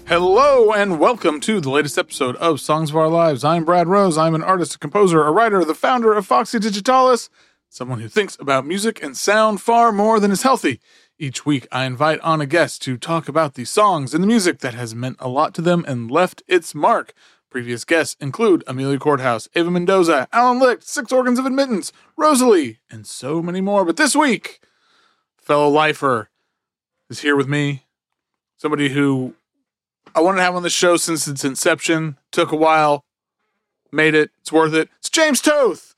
Hello and welcome to the latest episode of Songs of Our Lives. I'm Brad Rose. I'm an artist, a composer, a writer, the founder of Foxy Digitalis, someone who thinks about music and sound far more than is healthy. Each week, I invite on a guest to talk about the songs and the music that has meant a lot to them and left its mark. Previous guests include Amelia Courthouse, Ava Mendoza, Alan Licht, Six Organs of Admittance, Rosalie, and so many more. But this week, fellow lifer is here with me, somebody who I wanted to have on the show since its inception. Took a while. Made it. It's worth it. It's James Toth.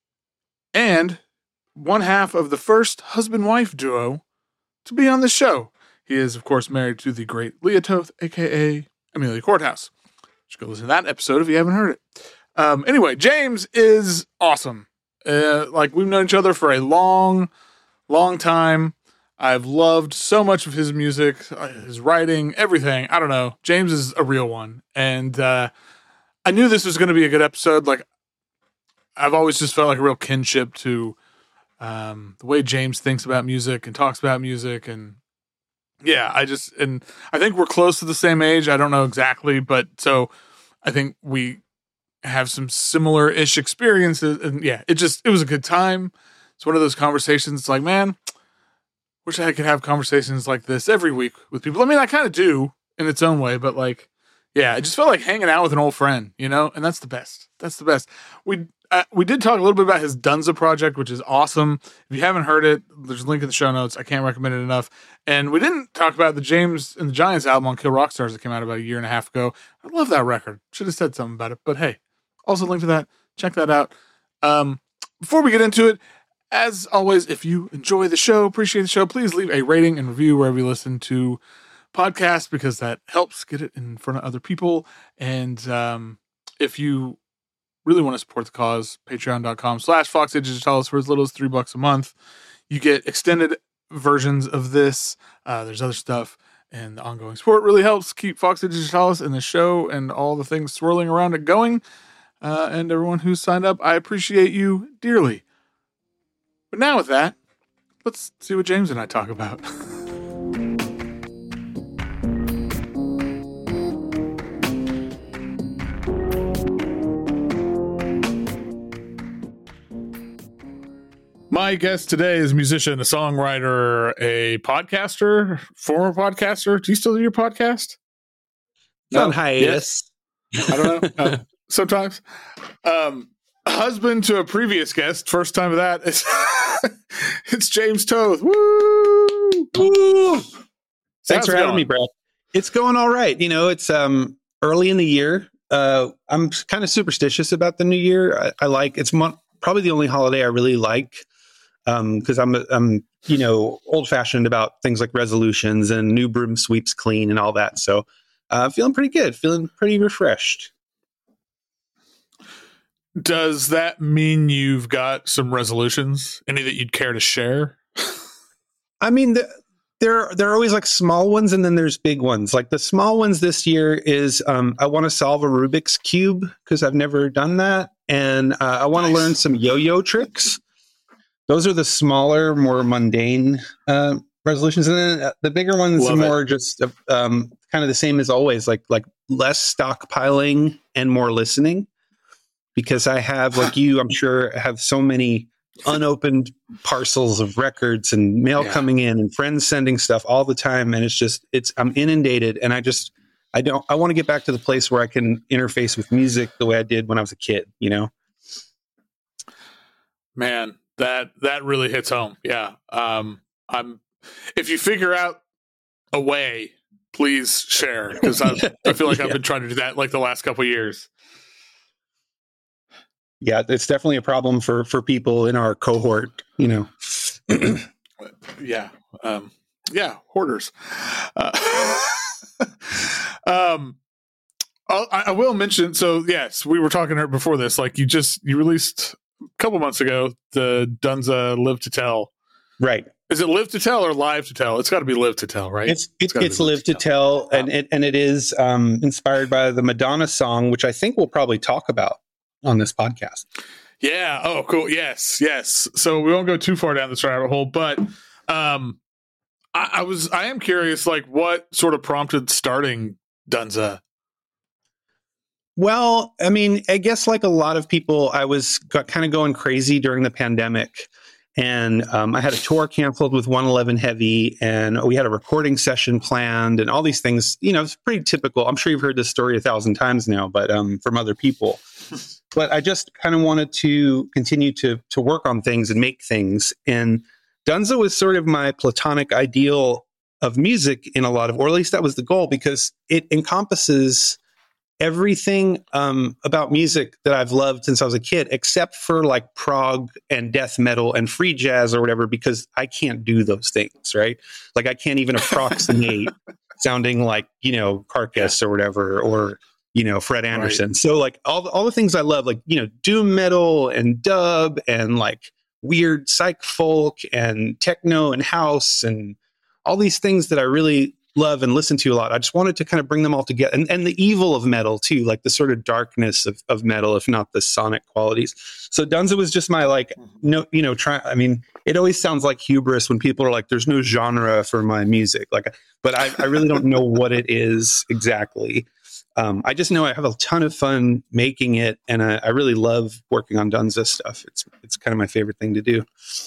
And one half of the first husband-wife duo to be on the show. He is, of course, married to the great Leah Toth, a.k.a. Amelia Courthouse. You should go listen to that episode if you haven't heard it. Anyway, James is awesome. We've known each other for a long, long time. I've loved so much of his music, his writing, everything. I don't know. James is a real one. And I knew this was going to be a good episode. Like, I've always just felt like a real kinship to the way James thinks about music and talks about music. And yeah, I think we're close to the same age. I don't know exactly, but so I think we have some similar-ish experiences. And yeah, it was a good time. It's one of those conversations. It's like, man, wish I could have conversations like this every week with people. I mean, I kind of do in its own way, but like, yeah, it just felt like hanging out with an old friend, you know? And that's the best. That's the best. We did talk a little bit about his Dunza project, which is awesome. If you haven't heard it, there's a link in the show notes. I can't recommend it enough. And we didn't talk about the James and the Giants album on Kill Rock Stars that came out about a year and a half ago. I love that record. Should have said something about it, but hey, also link to that. Check that out. Before we get into it, as always, if you enjoy the show, appreciate the show, please leave a rating and review wherever you listen to podcasts, because that helps get it in front of other people. And if you really want to support the cause, patreon.com/FoxyDigitalis for as little as $3 a month. You get extended versions of this. There's other stuff, and the ongoing support really helps keep Foxy Digitalis and the show and all the things swirling around it going. And everyone who's signed up, I appreciate you dearly. But now with that, let's see what James and I talk about. My guest today is a musician, a songwriter, a podcaster, former podcaster. Do you still do your podcast? No? On hiatus. Yes. I don't know. Sometimes. Husband to a previous guest. First time of that. It's James Toth. Woo! Woo! Thanks for having me, Brad. It's going all right. You know, it's early in the year. I'm kind of superstitious about the new year. I like it's probably the only holiday I really like, because I'm old fashioned about things like resolutions and new broom sweeps clean and all that. So feeling pretty good, feeling pretty refreshed. Does that mean you've got some resolutions? Any that you'd care to share? I mean, there are always like small ones, and then there's big ones. Like the small ones this year is I want to solve a Rubik's Cube because I've never done that, and I want to learn some yo-yo tricks. Those are the smaller, more mundane resolutions, and then the bigger ones are more just kind of the same as always, like less stockpiling and more listening. Because I have, like you, I'm sure, have so many unopened parcels of records and mail coming in and friends sending stuff all the time. And I'm inundated. And I want to get back to the place where I can interface with music the way I did when I was a kid, you know? Man, that really hits home. Yeah. If you figure out a way, please share. Because I feel like I've been trying to do that like the last couple of years. Yeah, it's definitely a problem for people in our cohort, you know. Yeah. Hoarders. I will mention, so yes, we were talking before this, like you released a couple months ago the Dunza Live to Tell. Right. Is it Live to Tell or Live to Tell? It's got to be Live to Tell, right? It's Live to Tell, and it is inspired by the Madonna song, which I think we'll probably talk about on this podcast. Yeah. Oh, cool. Yes. So we won't go too far down this rabbit hole, but I am curious, like, what sort of prompted starting Dunza? Well, I mean, I guess like a lot of people, I was kind of going crazy during the pandemic. And I had a tour canceled with 111 Heavy, and we had a recording session planned, and all these things. You know, it's pretty typical. I'm sure you've heard this story 1,000 times now, but from other people. But I just kind of wanted to continue to work on things and make things. And Dunza was sort of my platonic ideal of music in a lot of, or at least that was the goal, because it encompasses everything about music that I've loved since I was a kid, except for like prog and death metal and free jazz or whatever, because I can't do those things, right? Like I can't even approximate sounding like, you know, Carcass or whatever, or, you know, Fred Anderson. Right. So like all the things I love, like, you know, doom metal and dub and like weird psych folk and techno and house and all these things that I really love and listen to a lot. I just wanted to kind of bring them all together, and the evil of metal too, like the sort of darkness of metal, if not the sonic qualities. So Dunza was just my like, no, you know, I mean, it always sounds like hubris when people are like, there's no genre for my music. Like, but I really don't know what it is exactly. I just know I have a ton of fun making it, and I really love working on Dunza stuff. It's kind of my favorite thing to do.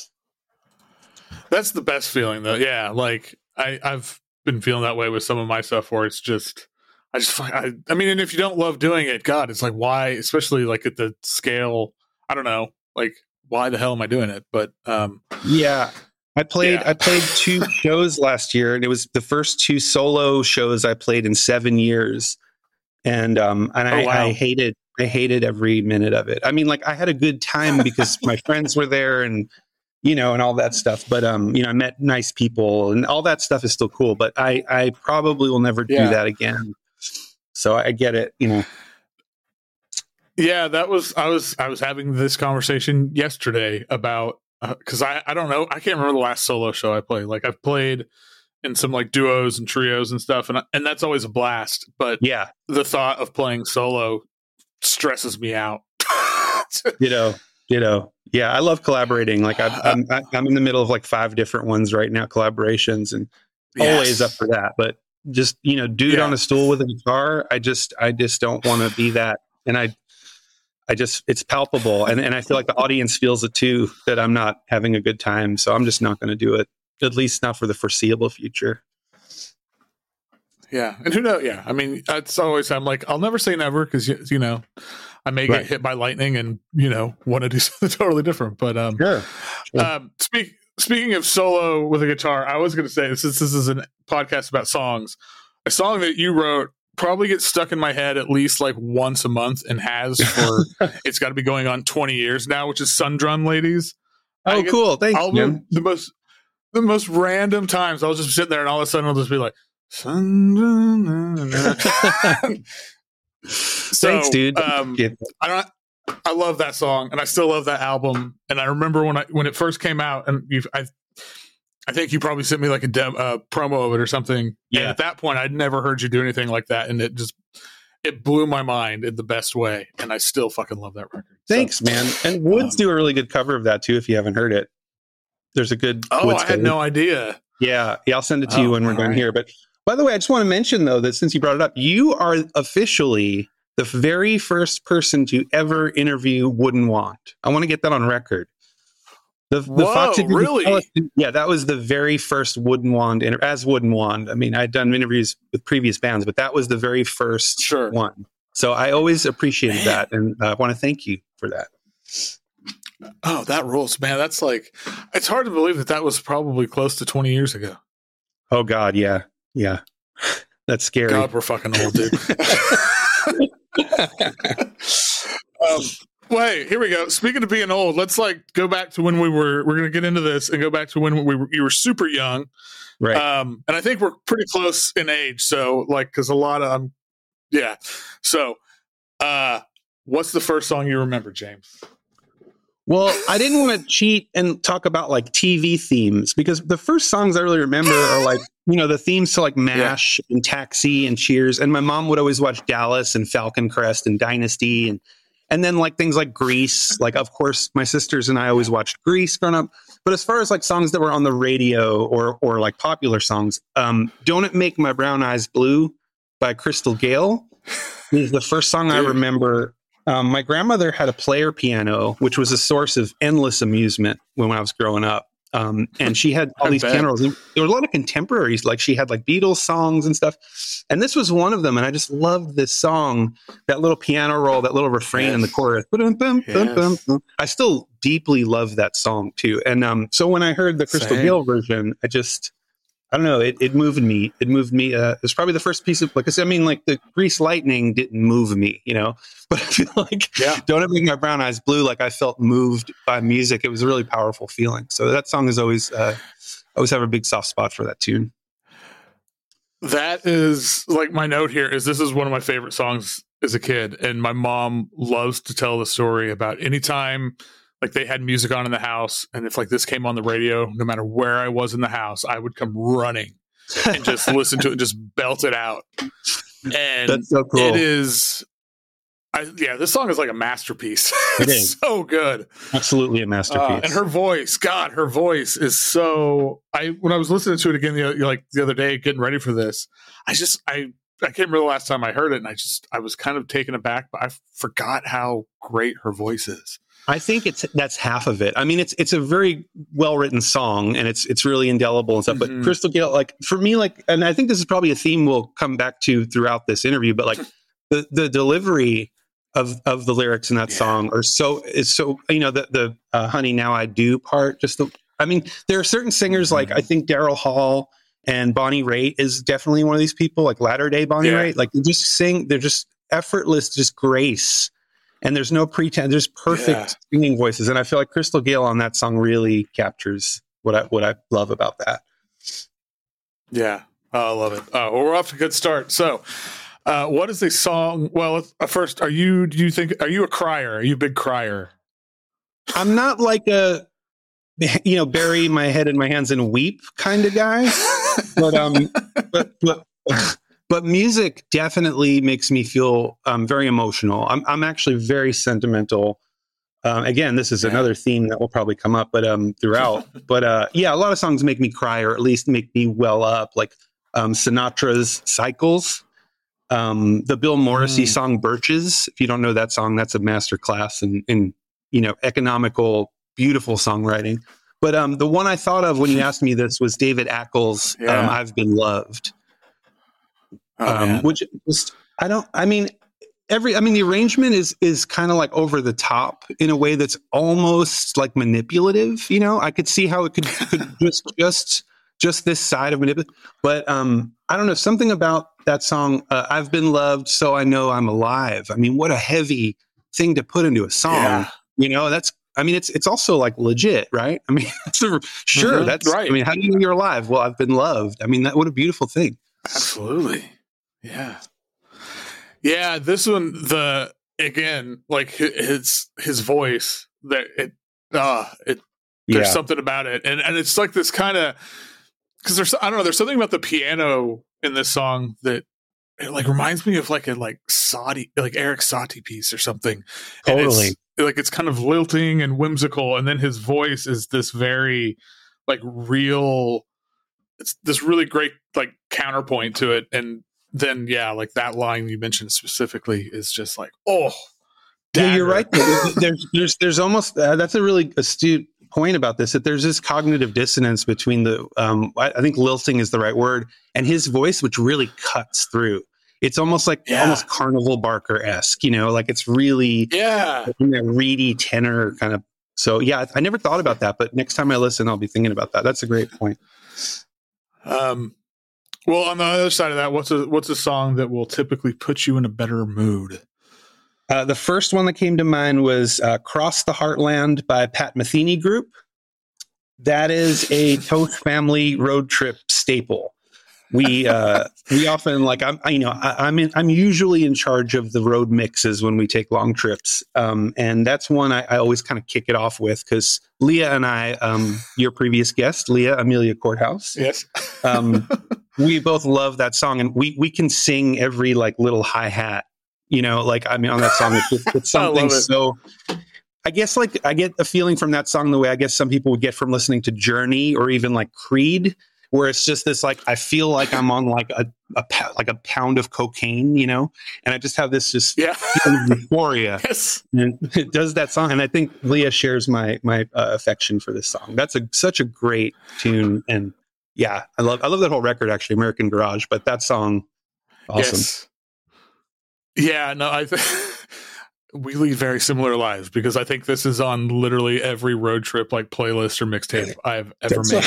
That's the best feeling though. Yeah. Like I've been feeling that way with some of my stuff where it's just, I mean, and if you don't love doing it, God, it's like, why, especially like at the scale, I don't know, like why the hell am I doing it? But, yeah, I played 2 shows last year, and it was the first 2 solo shows I played in 7 years. And, I hated every minute of it. I mean, like I had a good time because my friends were there and, you know, and all that stuff. But, you know, I met nice people and all that stuff is still cool, but I probably will never do that again. So I get it, you know. Yeah, I was having this conversation yesterday about, cause I don't know, I can't remember the last solo show I played. Like I've played in some like duos and trios and stuff. And that's always a blast. But yeah, the thought of playing solo stresses me out. Ditto. Yeah, I love collaborating. Like I'm in the middle of like 5 different ones right now, collaborations, and always up for that. But just, you know, dude on a stool with a guitar, I just don't want to be that. And I just, it's palpable, and I feel like the audience feels it too, that I'm not having a good time. So I'm just not going to do it, at least not for the foreseeable future. Yeah, and who knows? Yeah, I mean, it's always, I'm like, I'll never say never, because you know, I may get hit by lightning and, you know, want to do something totally different. But sure. Speaking of solo with a guitar, I was going to say, since this is a podcast about songs, a song that you wrote probably gets stuck in my head at least like once a month, and has for it's got to be going on 20 years now, which is Sundrum Ladies. Oh, cool! Thanks, man. The most random times I'll just be sitting there, and all of a sudden I'll just be like, Thanks, dude. I love that song, and I still love that album. And I remember when it first came out, and I think you probably sent me like a promo of it or something. Yeah. And at that point, I'd never heard you do anything like that, and it blew my mind in the best way. And I still fucking love that record. Thanks, man. And Woods do a really good cover of that too. If you haven't heard it, there's a good. Woods I had no idea. Yeah, I'll send it to you when we're done here. But by the way, I just want to mention though that since you brought it up, you are officially the very first person to ever interview Wooden Wand. I want to get that on record. The Foxy really? Yeah, that was the very first Wooden Wand as Wooden Wand. I mean, I'd done interviews with previous bands, but that was the very first one. So I always appreciated that, and I want to thank you for that. Oh, that rules, man. That's like, it's hard to believe that was probably close to 20 years ago. Oh, God, yeah. Yeah. That's scary. God, we're fucking old, dude. Wait, here we go. Speaking of being old, let's like go back to when we're going to get into this and go back to when you were super young. Right. And I think we're pretty close in age. So like, cause a lot of, So, what's the first song you remember, James? Well, I didn't want to cheat and talk about like TV themes, because the first songs I really remember are like, you know, the themes to like MASH and Taxi and Cheers. And my mom would always watch Dallas and Falcon Crest and Dynasty. And then like things like Grease, like of course my sisters and I always watched Grease growing up. But as far as like songs that were on the radio or like popular songs, Don't It Make My Brown Eyes Blue by Crystal Gale. This is the first song I remember. My grandmother had a player piano, which was a source of endless amusement when I was growing up. And she had all these piano rolls. There was a lot of contemporaries, like she had like Beatles songs and stuff. And this was one of them. And I just loved this song, that little piano roll, that little refrain in the chorus. I still deeply love that song too. And so when I heard the Crystal Gale version, I don't know. It moved me. It moved me. It was probably the first piece of, like I said, I mean, like the Grease Lightning didn't move me, you know, but I feel like Don't Ever Make My Brown Eyes Blue. Like I felt moved by music. It was a really powerful feeling. So that song is always, I always have a big soft spot for that tune. That is like my note here is this is one of my favorite songs as a kid. And my mom loves to tell the story about anytime like they had music on in the house, and if like this came on the radio, no matter where I was in the house, I would come running and just listen to it and just belt it out. And that's so cool. It is, this song is like a masterpiece. It's so good. Absolutely a masterpiece. And her voice is so. When I was listening to it again, the other day, getting ready for this, I can't remember the last time I heard it, and I was kind of taken aback, but I forgot how great her voice is. I think that's half of it. I mean, it's a very well written song, and it's really indelible and stuff. But Crystal Gale, like for me, like, and I think this is probably a theme we'll come back to throughout this interview. But like the delivery of the lyrics in that song is so the "Honey Now I Do" part. I mean, there are certain singers like I think Daryl Hall and Bonnie Raitt is definitely one of these people, like latter day Bonnie Raitt. Like they just sing, they're just effortless, just grace. And there's no pretense. There's perfect singing voices, and I feel like Crystal Gale on that song really captures what I love about that. Yeah, I love it. Well, we're off to a good start. So, what is a song? Well, first, are you a crier? Are you a big crier? I'm not like a bury my head in my hands and weep kind of guy, but music definitely makes me feel very emotional. I'm actually very sentimental. Again, this is another theme that will probably come up, but throughout. But a lot of songs make me cry, or at least make me well up. Like Sinatra's "Cycles," the Bill Morrissey song "Birches." If you don't know that song, that's a master class in economical, beautiful songwriting. But the one I thought of when you asked me this was David Ackles' "I've Been Loved." Which is, the arrangement is kind of like over the top in a way that's almost like manipulative. You know, I could see how it could just this side of manipulative. But I don't know, something about that song, "I've Been Loved, So I Know I'm Alive." I mean, what a heavy thing to put into a song. Yeah. You know, it's also like legit, right? I mean, that's right. I mean, how do you know you're alive? Well, I've been loved. I mean, what a beautiful thing. Absolutely. Yeah. This one, like his voice, there's something about it, and it's like this kind of, because there's something about the piano in this song that it like reminds me of like a Eric Satie piece or something. Totally. And it's kind of lilting and whimsical, and then his voice is this very like real. It's this really great like counterpoint to it, and then like that line you mentioned specifically is just like, yeah, you're right. There's almost that's a really astute point about this, that there's this cognitive dissonance between the I think lilting is the right word, and his voice, which really cuts through. It's almost like almost Carnival Barker-esque, like it's really in that reedy tenor kind of. So I never thought about that, but next time I listen, I'll be thinking about that. That's a great point. Well, on the other side of that, what's a song that will typically put you in a better mood? The first one that came to mind was "Cross the Heartland" by Pat Metheny Group. That is a Toast family road trip staple. We often I'm usually in charge of the road mixes when we take long trips, and that's one I always kind of kick it off with, because Leah and I, your previous guest, Leah Amelia Courthouse, yes, we both love that song, and we can sing every like little hi-hat, on that song. It's something so. I guess I get a feeling from that song the way I guess some people would get from listening to Journey or even like Creed, where it's just this like I feel like I'm on like a pound of cocaine, you know, and I just have this just feeling of euphoria. Yes, and it does that song, and I think Leah shares my affection for this song. That's such a great tune, and yeah, I love that whole record actually, American Garage, but that song, awesome. Yes. Yeah, no, we lead very similar lives because I think this is on literally every road trip like playlist or mixtape I've ever made.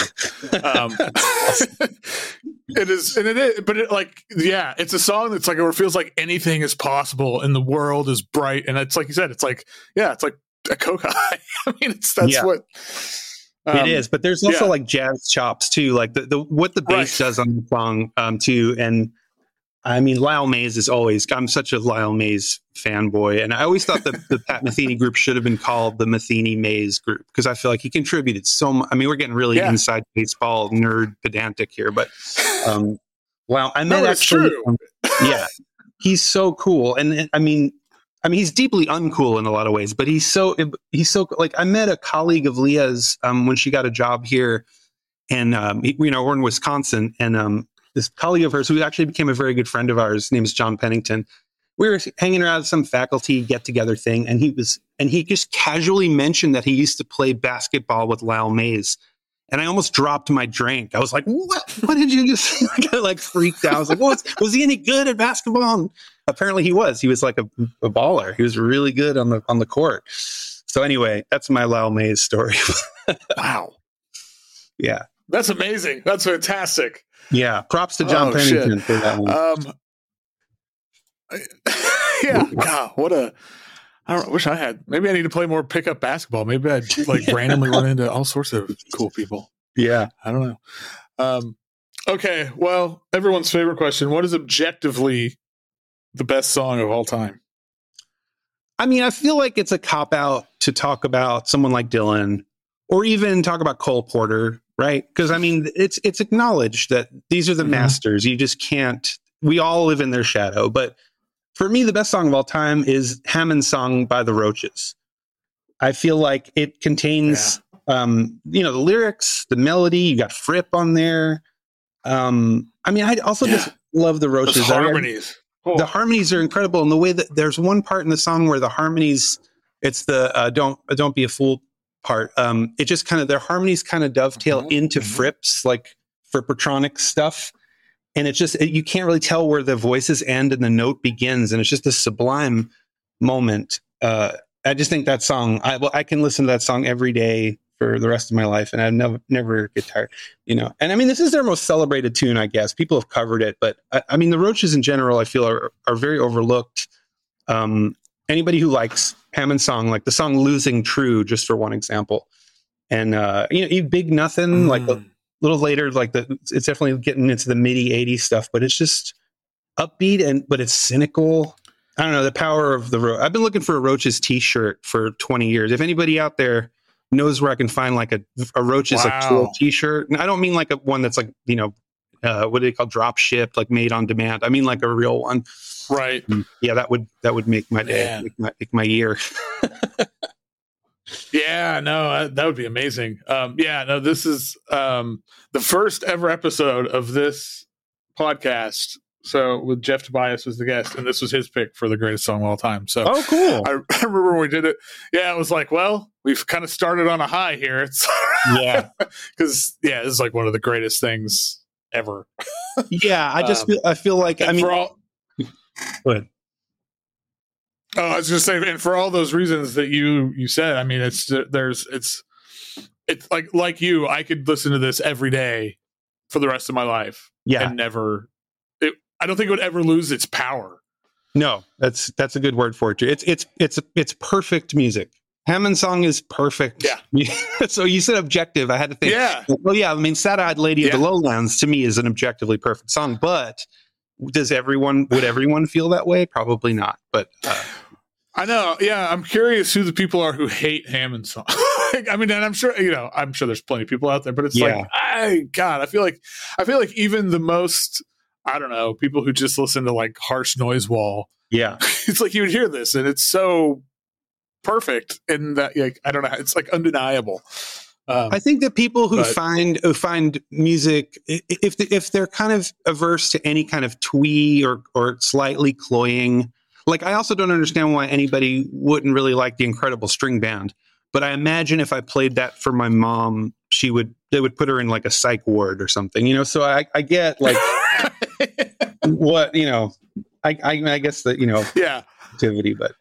It is, and it is, but it like, yeah, it's a song that's like, it feels like anything is possible and the world is bright. And it's like you said, it's like, yeah, it's like a coke high. I mean, that's what it is. But there's also like jazz chops too, like the what the bass does on the song too. And I mean, Lyle Mays is always, I'm such a Lyle Mays fanboy. And I always thought that the Pat Metheny group should have been called the Metheny Mays group because I feel like he contributed so much. I mean, we're getting really inside baseball nerd pedantic here, but wow. I met actually, he's so cool. And I mean, he's deeply uncool in a lot of ways, but he's so like, I met a colleague of Leah's when she got a job here and, you know, we're in Wisconsin and, this colleague of hers, who actually became a very good friend of ours, name is John Pennington. We were hanging around at some faculty get-together thing, and he just casually mentioned that he used to play basketball with Lyle Mays. And I almost dropped my drink. I was like, "What? What did you just say?" I got like freaked out. I was like, was he any good at basketball? And apparently he was. He was like a baller. He was really good on the court. So anyway, that's my Lyle Mays story. Wow. Yeah. That's amazing. That's fantastic. Yeah, props to John Pennington for that one. God, I wish I had. Maybe I need to play more pickup basketball. Maybe I'd like randomly run into all sorts of cool people. Yeah, I don't know. Okay, well, everyone's favorite question: what is objectively the best song of all time? I mean, I feel like it's a cop out to talk about someone like Dylan, or even talk about Cole Porter. Right. Because I mean, it's acknowledged that these are the masters. You just can't, we all live in their shadow. But for me, the best song of all time is Hammond's Song by the Roaches. I feel like it contains, you know, the lyrics, the melody, you got Fripp on there. I mean, I also just love the Roaches. Those harmonies. The harmonies are incredible. And the way that there's one part in the song where the harmonies, it's the don't be a fool part. It just kind of, their harmonies kind of dovetail into Fripp's like Frippertronic stuff. And it's just, you can't really tell where the voices end and the note begins. And it's just a sublime moment. I just think that song, I can listen to that song every day for the rest of my life. And I never get tired, you know? And I mean, this is their most celebrated tune, I guess. People have covered it, but I mean, the Roaches in general, I feel are very overlooked. Anybody who likes Hammond's song, like the song Losing True, just for one example. And, you know, Big Nothing, like a little later, like it's definitely getting into the MIDI 80s stuff, but it's just upbeat but it's cynical. I don't know, the power of the Roach. I've been looking for a Roaches t-shirt for 20 years. If anybody out there knows where I can find like a Roaches like tour t-shirt, and I don't mean like a one that's like, you know, what do they call drop shipped, like made on demand. I mean like a real one. Right. Yeah, that would make my day, make my year. Yeah, no, that would be amazing. This is the first ever episode of this podcast. So with Jeff Tobias was the guest, and this was his pick for the greatest song of all time. So, cool. I remember when we did it. Yeah, it was like, well, we've kind of started on a high here. It's because this is like one of the greatest things ever. Yeah, I feel like I mean. Go ahead. Oh, I was just saying, and for all those reasons that you said, I mean, it's like you, I could listen to this every day for the rest of my life, and never. I don't think it would ever lose its power. No, that's a good word for it. It's perfect music. Hammond's song is perfect. Yeah. So you said objective. I had to think. Yeah. Well, yeah. I mean, Sad-Eyed Lady of the Lowlands to me is an objectively perfect song, but would everyone feel that way? Probably not. But I know. Yeah, I'm curious who the people are who hate Hammond's song. I mean, and I'm sure there's plenty of people out there, but it's like, I feel like even the most, I don't know, people who just listen to like Harsh Noise Wall. Yeah, it's like you would hear this, and it's so perfect, and that I don't know, it's like undeniable. I think that people who find music, if they're kind of averse to any kind of twee or slightly cloying, like I also don't understand why anybody wouldn't really like the Incredible String Band. But I imagine if I played that for my mom, they would put her in like a psych ward or something, you know. So I get like what, you know, I guess that, you know, activity, but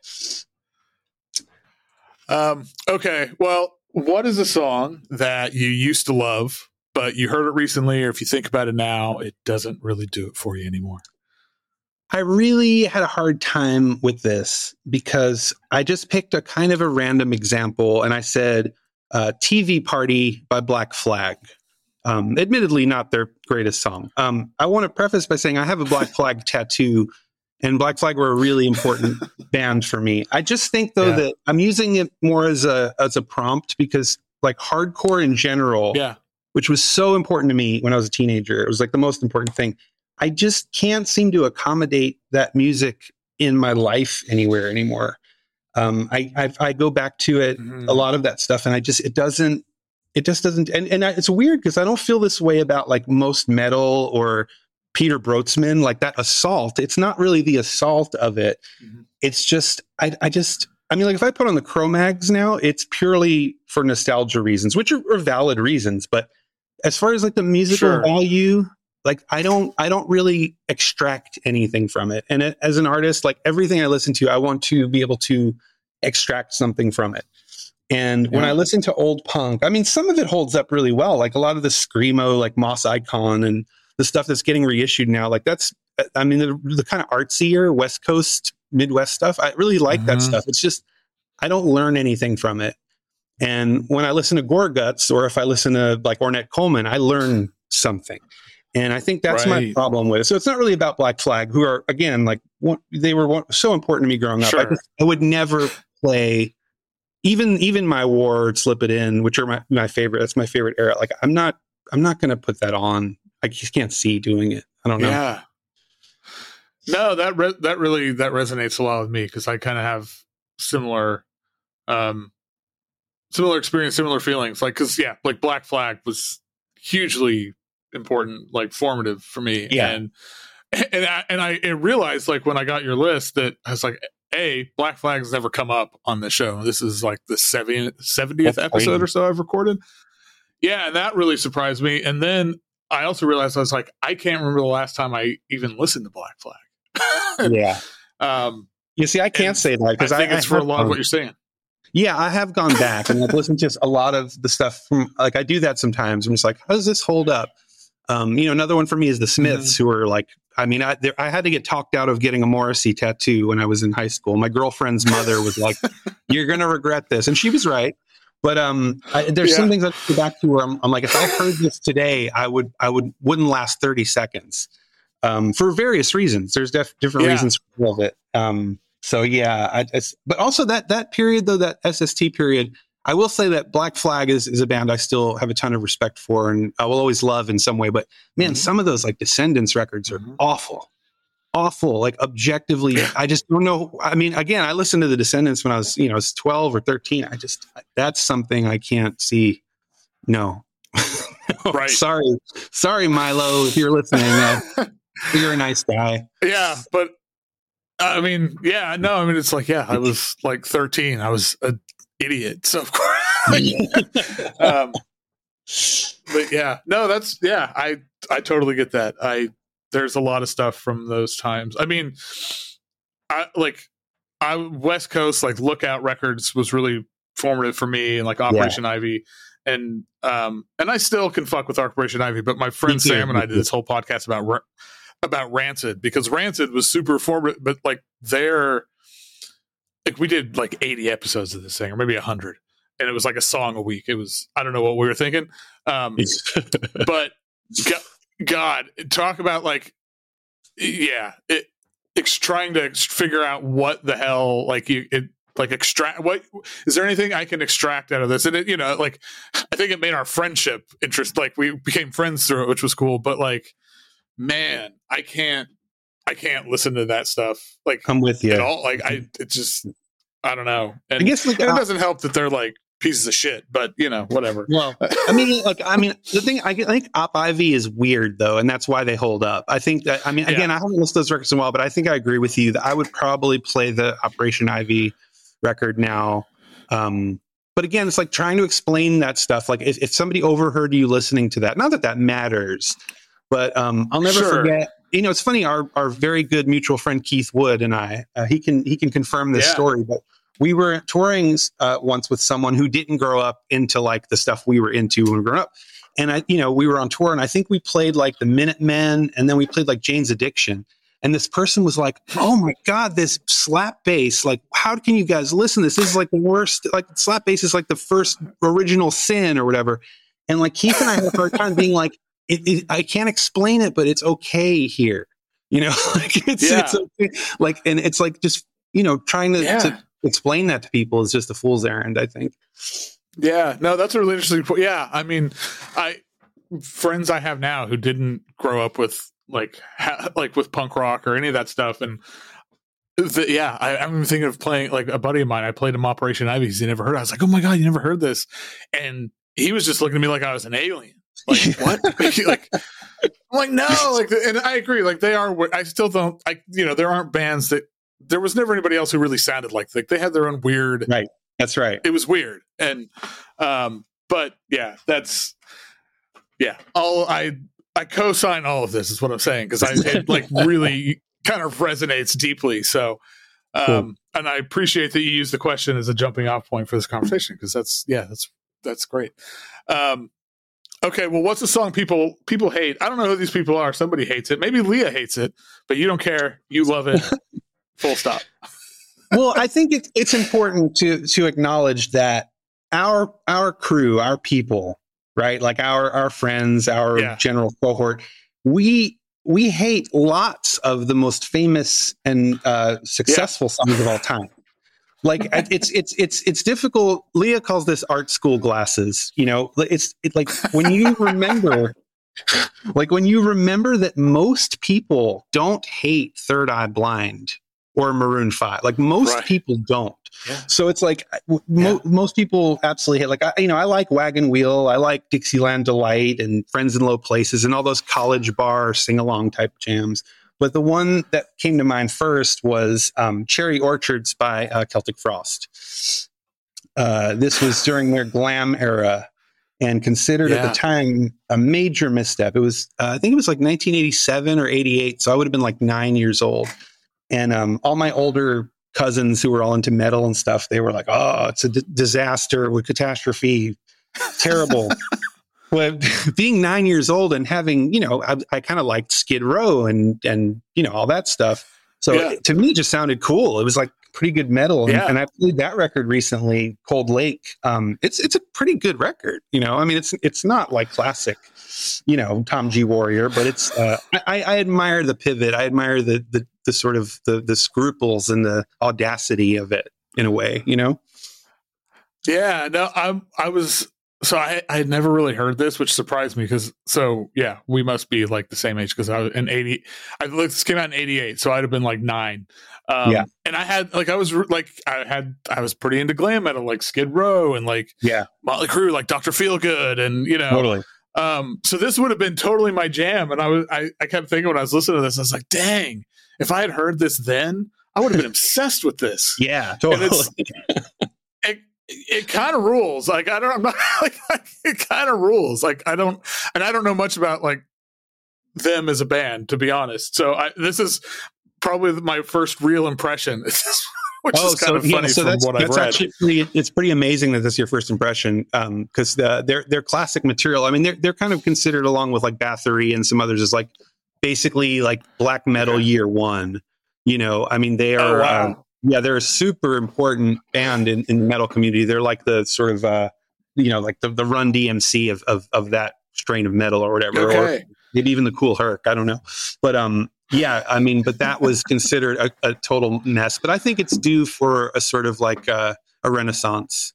okay. Well, what is a song that you used to love, but you heard it recently, or if you think about it now, it doesn't really do it for you anymore? I really had a hard time with this because I just picked a kind of a random example and I said, TV Party by Black Flag. Admittedly, not their greatest song. I want to preface by saying I have a Black Flag tattoo, and Black Flag were a really important band for me. I just think, though, that I'm using it more as a prompt because, like, hardcore in general, which was so important to me when I was a teenager, it was like the most important thing. I just can't seem to accommodate that music in my life anywhere anymore. I go back to it, a lot of that stuff, and it just doesn't. And it's weird because I don't feel this way about like most metal or Peter Brotzman, like that Assault. It's not really the assault of it. It's just, I mean, like if I put on the Cro-Mags now, it's purely for nostalgia reasons, which are valid reasons. But as far as like the musical value, like I don't really extract anything from it. And as an artist, like everything I listen to, I want to be able to extract something from it. And when I listen to old punk, I mean, some of it holds up really well. Like a lot of the screamo, like Moss Icon and the stuff that's getting reissued now, like that's, I mean, the kind of artsier West Coast, Midwest stuff. I really like that stuff. It's just, I don't learn anything from it. And when I listen to Gorguts or if I listen to like Ornette Coleman, I learn something. And I think that's my problem with it. So it's not really about Black Flag, who are, again, like they were so important to me growing up. I would never play even My War, Slip It In, which are my favorite. That's my favorite era. Like I'm not going to put that on. I just can't see doing it. I don't know. Yeah. No, that resonates a lot with me because I kind of have similar experience, similar feelings. Like, because like Black Flag was hugely important, like formative for me. Yeah. And I realized like when I got your list that I was like, Black Flag has never come up on the show. This is like the 70th episode or so I've recorded. Yeah, and that really surprised me. And then I also realized I was like, I can't remember the last time I even listened to Black Flag. You see, I can't say that because I think it's for a lot of what you're saying. Yeah, I have gone back and I've listened to a lot of the stuff from, like, I do that sometimes. I'm just like, how does this hold up? Another one for me is the Smiths, who are like, I mean, I had to get talked out of getting a Morrissey tattoo when I was in high school. My girlfriend's mother was like, "You're going to regret this," and she was right. But there's some things I go back to where I'm like, if I heard this today, I wouldn't last 30 seconds for various reasons. There's different reasons for all of it. But also that period though, that SST period. I will say that Black Flag is a band I still have a ton of respect for and I will always love in some way. But man, some of those like Descendants records are awful, like objectively. I just don't know. I mean, again, I listened to the Descendants when I was 12 or 13. That's something I can't see. No. Right. Sorry, Milo, if you're listening. You're a nice guy. Yeah, but I mean, it's like, I was like 13. I was a idiot, so of course. But I totally get that. There's a lot of stuff from those times. I mean, West Coast, like Lookout Records was really formative for me, and like Operation Ivy, and I still can fuck with Operation Ivy. But my friend Sam and I did this whole podcast about Rancid because Rancid was super formative, but like we did like 80 episodes of this thing, or maybe 100, and it was like a song a week. It was, I don't know what we were thinking. But God, talk about like, trying to figure out what the hell, extract, what, is there anything I can extract out of this? And it, like, I think it made our friendship interest. Like we became friends through it, which was cool, but like, man, I can't listen to that stuff. Like, I'm with you at all. Like, I don't know. And I guess like, it doesn't help that they're like pieces of shit, but whatever. Well, the thing, I think Op Ivy is weird though, and that's why they hold up. I think that, again, I haven't listened to those records in a while, but I think I agree with you that I would probably play the Operation Ivy record now. But again, it's like trying to explain that stuff. Like if somebody overheard you listening to that, not that that matters, but I'll never forget. It's funny. Our very good mutual friend Keith Wood and I, he can confirm this story, but we were touring once with someone who didn't grow up into like the stuff we were into when we were growing up. And we were on tour, and I think we played like the Minutemen, and then we played like Jane's Addiction. And this person was like, "Oh my God, this slap bass! Like, how can you guys listen to this? This is like the worst. Like, slap bass is like the first original sin or whatever." And like Keith and I had a hard time being like, I can't explain it, but it's okay here. Like it's okay. Like, and it's like just trying to explain that to people is just a fool's errand, I think. Yeah, no, that's a really interesting point. Yeah, I mean, friends I have now who didn't grow up with like with punk rock or any of that stuff, and I'm thinking of playing like a buddy of mine. I played him Operation Ivy because he never heard it. I was like, "Oh my God, you never heard this?" And he was just looking at me like I was an alien. Like what? Like I'm like no, like, and I agree. Like they are. I still don't. There aren't bands that. There was never anybody else who really sounded like they had their own weird. Right. That's right. It was weird, and but yeah, that's I co-sign all of this is what I'm saying because it like really kind of resonates deeply. So, and I appreciate that you use the question as a jumping off point for this conversation because that's great. Okay, well, what's the song people hate? I don't know who these people are. Somebody hates it. Maybe Leah hates it, but you don't care. You love it. Full stop. Well, I think it's important to acknowledge that our crew, our people, right? Like our friends, our general cohort, we hate lots of the most famous and successful songs of all time. Like it's difficult. Leah calls this art school glasses. It's like when you remember, that most people don't hate Third Eye Blind or Maroon 5. Like most people don't. Yeah. So it's like most people absolutely hate. Like I like Wagon Wheel. I like Dixieland Delight and Friends in Low Places and all those college bar sing along type jams. But the one that came to mind first was Cherry Orchards by Celtic Frost. This was during their glam era and considered at the time a major misstep. It was, I think it was like 1987 or 88. So I would have been like 9 years old. And all my older cousins who were all into metal and stuff, they were like, "Oh, it's a disaster with catastrophe. Terrible." Well, being 9 years old and having, I kind of liked Skid Row and all that stuff. So to me, it just sounded cool. It was like pretty good metal. And I played that record recently, Cold Lake. It's a pretty good record. It's not like classic, Tom G. Warrior, but it's, I admire the pivot. I admire the sort of the scruples and the audacity of it in a way, Yeah, no, So I had never really heard this, which surprised me because we must be like the same age because I was in 80. This came out in 88, so I'd have been like 9. And I had like I was pretty into glam metal like Skid Row and like Motley Crue, like Dr. Feelgood, and totally. So this would have been totally my jam, and I kept thinking when I was listening to this, I was like, dang, if I had heard this then, I would have been obsessed with this. Yeah, totally. It kind of rules. Like I'm not like it kind of rules. Like I don't know much about like them as a band, to be honest. So this is probably my first real impression, which is kind of funny from what I've read. It's pretty amazing that that's your first impression because their classic material. I mean, they're kind of considered along with like Bathory and some others as like basically like black metal year one. I mean, they are. Oh, wow. They're a super important band in the metal community. They're like the sort of, like the Run DMC of that strain of metal or whatever, or maybe even the Cool Herc. I don't know. But but that was considered a total mess. But I think it's due for a sort of like a renaissance.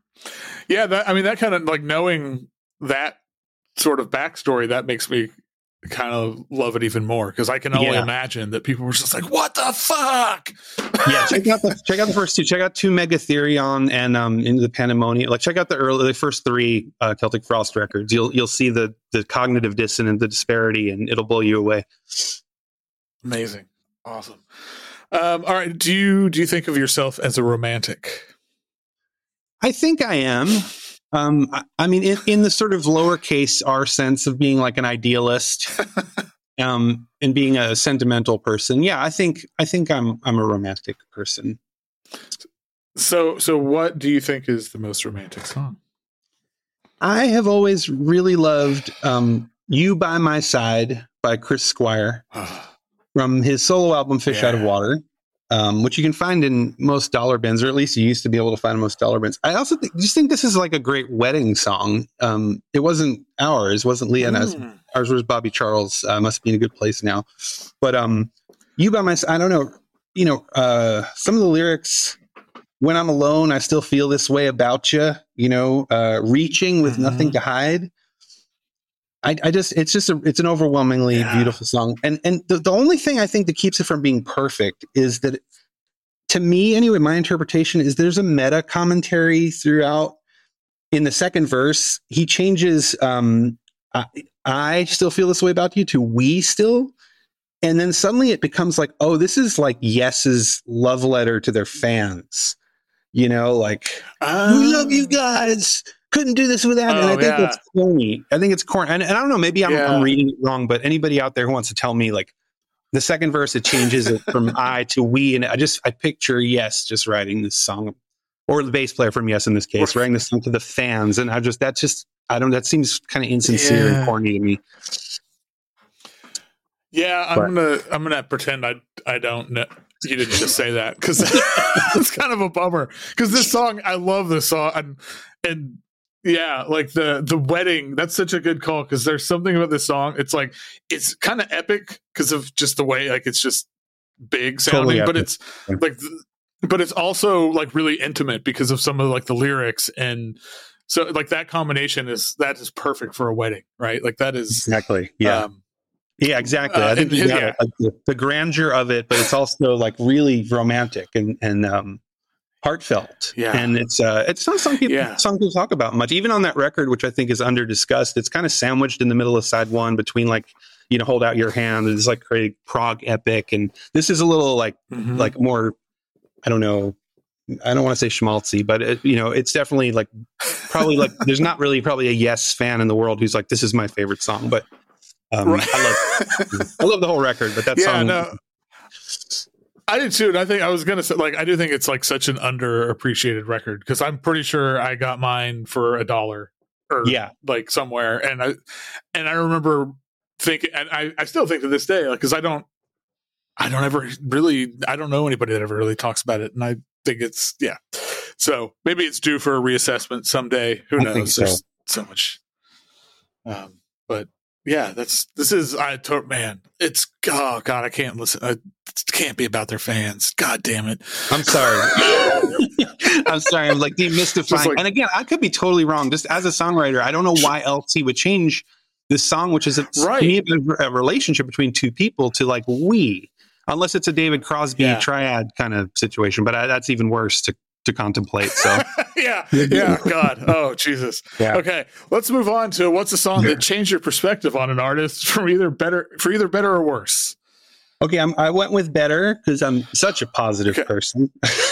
Yeah, that kind of like knowing that sort of backstory, that makes me kind of love it even more, because I can only imagine that people were just like, "What the fuck?" Yeah, check out the first two. Check out To Megatherion and Into the Pandemonium. Like, check out the first three Celtic Frost records. You'll see the cognitive dissonance, the disparity, and it'll blow you away. Amazing, awesome. All right, do you think of yourself as a romantic? I think I am. I mean, in the sort of lowercase r sense of being like an idealist, and being a sentimental person. Yeah, I think I'm a romantic person. So what do you think is the most romantic song? I have always really loved "You by My Side" by Chris Squire from his solo album "Fish Out of Water." Which you can find in most dollar bins, or at least you used to be able to find in most dollar bins. I also just think this is like a great wedding song. It wasn't ours, wasn't Leah and us. Ours was Bobby Charles. Must be in a good place now. But "You by My Side," I don't know. You know, some of the lyrics. "When I'm alone, I still feel this way about you." You know, "Reaching with nothing to hide." It's an overwhelmingly beautiful song. And the only thing I think that keeps it from being perfect is that, to me anyway, my interpretation is there's a meta commentary throughout. In the second verse, he changes I still feel this way about you to "we still." And then suddenly it becomes like, oh, this is like Yes's love letter to their fans. You know, like, "We love you guys. Couldn't do this without it." And I think that's corny. I think it's corny. And I don't know, maybe I'm reading it wrong, but anybody out there who wants to tell me, like, the second verse, it changes it from "I" to "we." And I picture Yes just writing this song, or the bass player from Yes in this case, writing this song to the fans. And that seems kind of insincere and corny to me. Yeah, I'm gonna pretend I don't know. You didn't just say that, because it's kind of a bummer. Because this song, I love this song, and yeah, like the wedding. That's such a good call, because there's something about this song. It's like, it's kind of epic because of just the way, like, it's just big sounding, but it's like, but it's also like really intimate because of some of like the lyrics, and so like that combination is perfect for a wedding, right? Like that is exactly Yeah, exactly. I think like the grandeur of it, but it's also like really romantic and heartfelt. Yeah, and it's not something people talk about much. Even on that record, which I think is under discussed, it's kind of sandwiched in the middle of side one between, like, you know, "Hold Out Your Hand." It's like a prog epic, and this is a little like like more. I don't know. I don't want to say schmaltzy, but it's definitely like probably like there's not really probably a Yes fan in the world who's like, this is my favorite song, but. I love the whole record, but that song. No, I did too, and I think I was gonna say, like, I do think it's like such an underappreciated record, because I'm pretty sure I got mine for $1 or like somewhere, and I remember thinking, and I still think to this day, like, because I don't know anybody that ever really talks about it, and I think it's so maybe it's due for a reassessment someday. Who knows? There's so much, but. Yeah, it's, oh God, I can't listen. It can't be about their fans. God damn it. I'm sorry. I'm like demystifying. Like, and again, I could be totally wrong. Just as a songwriter, I don't know why else he would change this song, which is a relationship between two people, to like "we," unless it's a David Crosby triad kind of situation. But that's even worse to contemplate. So God, oh Jesus. Okay, let's move on to what's a song that changed your perspective on an artist for either better or worse. Okay, I went with better because I'm such a positive person.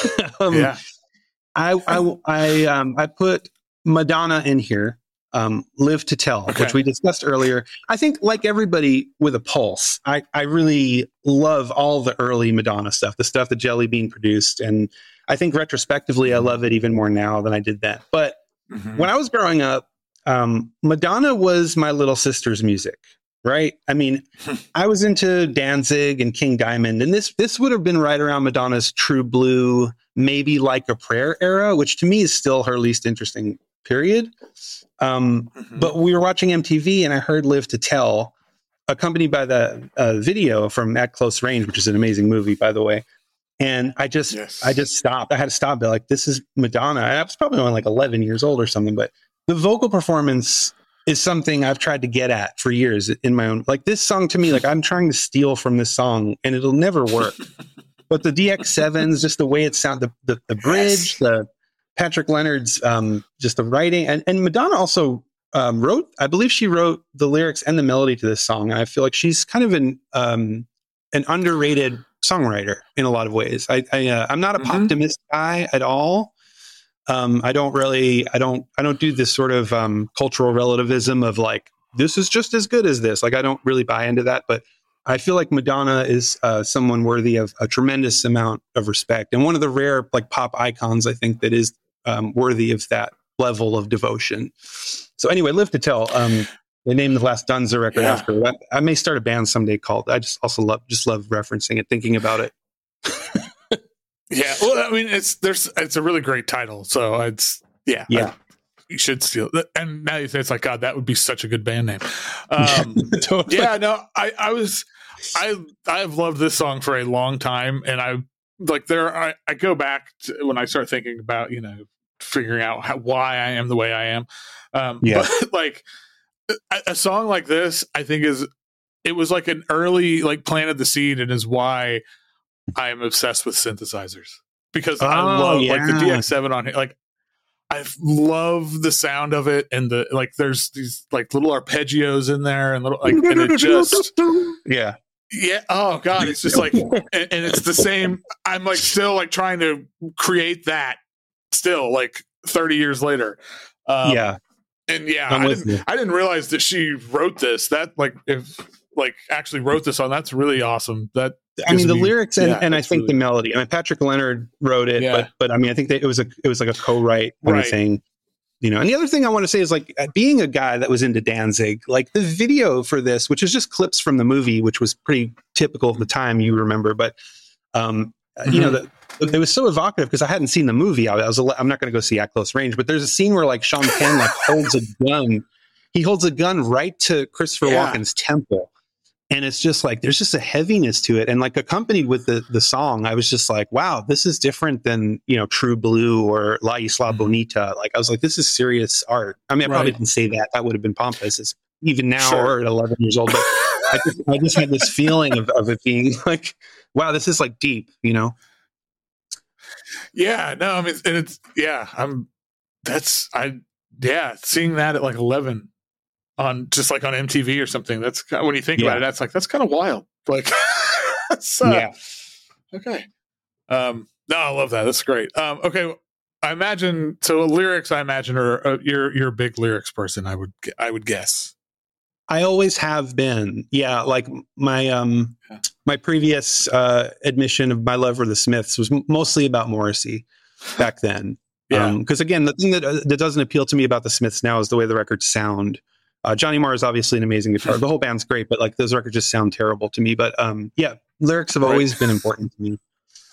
I put Madonna in here. "Live to Tell," which we discussed earlier. I think, like everybody with a pulse, I really love all the early Madonna stuff, the stuff that Jelly Bean produced, and I think retrospectively, I love it even more now than I did then. But when I was growing up, Madonna was my little sister's music, right? I mean, I was into Danzig and King Diamond, and this would have been right around Madonna's True Blue, maybe Like a Prayer era, which to me is still her least interesting period. But we were watching MTV, and I heard "Live to Tell," accompanied by the video from At Close Range, which is an amazing movie, by the way. And I just stopped. I had to stop. But like, this is Madonna. I was probably only like 11 years old or something, but the vocal performance is something I've tried to get at for years in my own. Like this song to me, like I'm trying to steal from this song, and it'll never work. But the DX7s, just the way it sounds, the bridge, the Patrick Leonard's, just the writing, and Madonna also wrote. I believe she wrote the lyrics and the melody to this song, and I feel like she's kind of an underrated songwriter in a lot of ways. I'm not a poptimist guy at all. I don't do this sort of cultural relativism of like, this is just as good as this. Like, I don't really buy into that, but I feel like Madonna is someone worthy of a tremendous amount of respect. And one of the rare like pop icons, I think, that is worthy of that level of devotion. So anyway, Live to Tell, they named the last Dunza record after that. I may start a band someday called, I just also love referencing it, thinking about it. Yeah, well, I mean, it's a really great title, so it's you should steal it. And now you say it's like, God, that would be such a good band name. Totally. Yeah, no, I've loved this song for a long time, and I go back to when I start thinking about figuring out why I am the way I am. But like a song like this, I think it was like an early like planted the seed, and is why I am obsessed with synthesizers, because I love like the DX7 on here. Like I love the sound of it, and the like. There's these like little arpeggios in there, and little like, and it just yeah. Oh God, it's just like, and it's the same. I'm like still like trying to create that still like 30 years later. And I didn't realize that she wrote this. That actually wrote this song. That's really awesome. That. I mean, the lyrics and I think the melody. I mean, Patrick Leonard wrote it, but I mean, I think that it was like a co-write kind of thing, And the other thing I want to say is like being a guy that was into Danzig, like the video for this, which is just clips from the movie, which was pretty typical of the time, you remember, but it was so evocative because I hadn't seen the movie. I'm not going to go see At Close Range, but there's a scene where like Sean Penn like holds a gun. He holds a gun right to Christopher Walken's temple. And it's just like, there's just a heaviness to it. And like accompanied with the song, I was just like, wow, this is different than, True Blue or La Isla Bonita. Like, I was like, this is serious art. I mean, I probably didn't say that. That would have been pompous. It's even now or at 11 years old. But I just had this feeling of it being like, wow, this is like deep, Yeah, no, I mean, and it's, seeing that at like 11 on MTV or something. That's when you think about it, that's kind of wild. Like, okay. No, I love that. That's great. Okay. I imagine lyrics. I imagine you're a big lyrics person. I would guess. I always have been. Yeah. Like my previous admission of my love for the Smiths was mostly about Morrissey back then. Because again, the thing that doesn't appeal to me about the Smiths now is the way the records sound. Johnny Marr is obviously an amazing guitar. The whole band's great, but like those records just sound terrible to me. But lyrics have always been important to me.